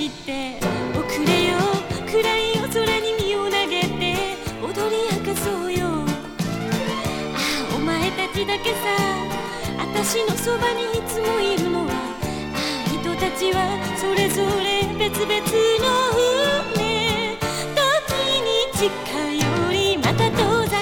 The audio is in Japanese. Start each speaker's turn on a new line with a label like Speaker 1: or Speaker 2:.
Speaker 1: 切って遅れよ暗い夜空に身を投げて踊り明かそうよ。ああお前たちだけさ私のそばにいつもいるのは、ああ人たちはそれぞれ別々の